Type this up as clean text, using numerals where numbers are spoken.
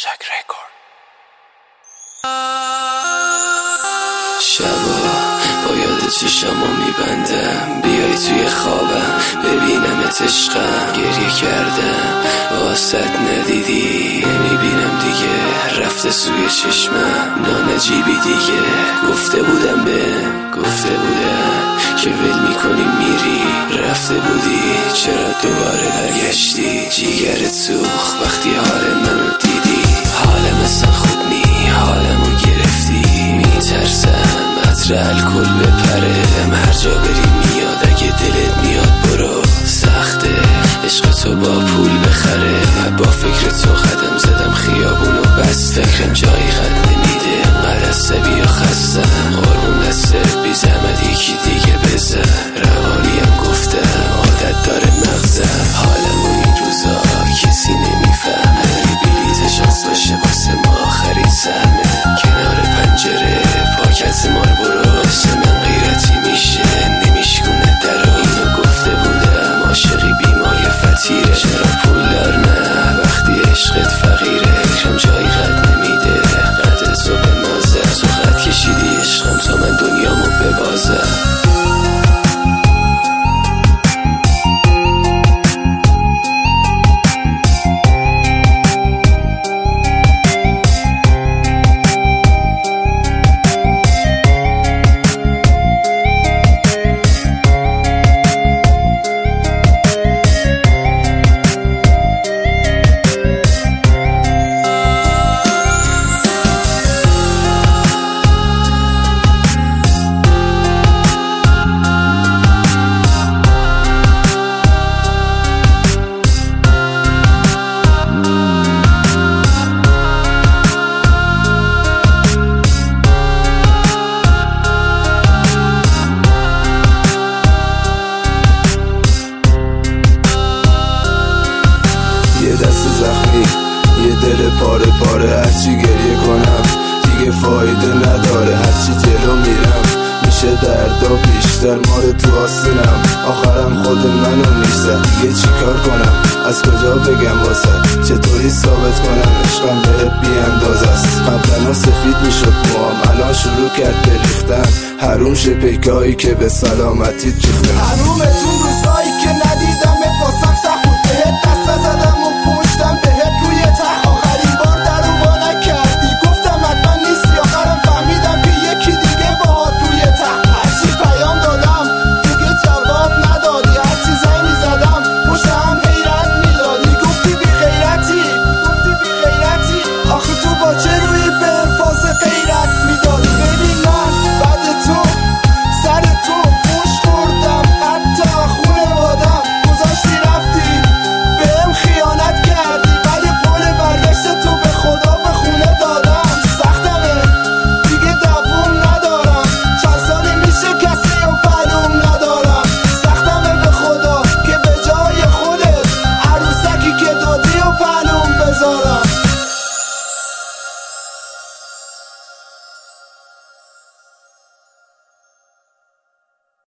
موشک رکورد. شبا با یاد چشمو میبندم، بیای توی خوابم ببینمت عشقم. گریه کردم واسط ندیدی، نمیبینم دیگه رفته سوی چشمم. نانجیبی دیگه گفته بودم که ول میکنی میری. رفته بودی چرا دوباره برگشتی؟ جیگرت سوخت وقتی حال منو دیدی. حالم اصلا خوب نی، حالمو گرفتی. میترسم عطر الکل بپره، هر جا بری میاد. اگه دلت میاد برو، سخته عشق تو با پول بخره. با فکر تو قدم زدم خیابونو بس، فکرم جایی قد نمیده. انقدر عصبی و خستم، قربون دستت بی زحمت یکی دیگه بزن. روانیم گفتم عادت داره مغزم، حالمو این روزا کسی نمیفهمه. بلیت شانس باشه واسه ما آخرین سهمه. کنار پنجره پاکت مار برو، واسه من غیرتی میشه نمیشکونه درو. اینو گفته بودم عاشقی بیمای فتیره. چرا پولدار نه وقتی عشقت فقیره؟ فکرم جایی قد نمیده، قد تو به نازه. تو قد کشیدی عشقم تا من دنیامو ببازم. یه دست زخمی، یه دل پاره پاره. هرچی گریه کنم دیگه فایده نداره. هرچی جلو میرم میشه دردا بیشتر. مال تو آستینم آخرم خود منو میشزد. دیگه چی کار کنم، از کجا بگم واسه؟ چطوری ثابت کنم عشقم بهت بی اندازه است؟ قبلا سفید میشد موام، الان شروع کرد بریختن. حروم شه پیکایی که به سلامتیت ریختن. حرومتون